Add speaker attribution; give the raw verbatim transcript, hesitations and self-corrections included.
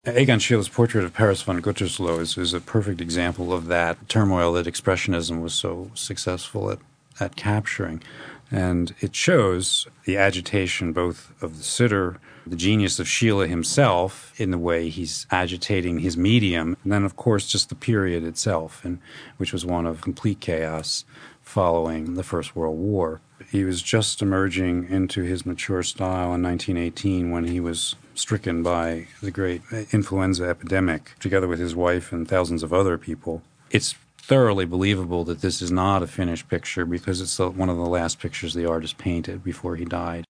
Speaker 1: Egon Schiele's portrait of Paris von Gütersloh is, is a perfect example of that turmoil that Expressionism was so successful at, at capturing. And it shows the agitation both of the sitter, the genius of Schiele himself in the way he's agitating his medium, and then, of course, just the period itself, and, which was one of complete chaos following the First World War. He was just emerging into his mature style in nineteen eighteen when he was stricken by the great influenza epidemic, together with his wife and thousands of other people. It's thoroughly believable that this is not a finished picture because it's the, one of the last pictures the artist painted before he died.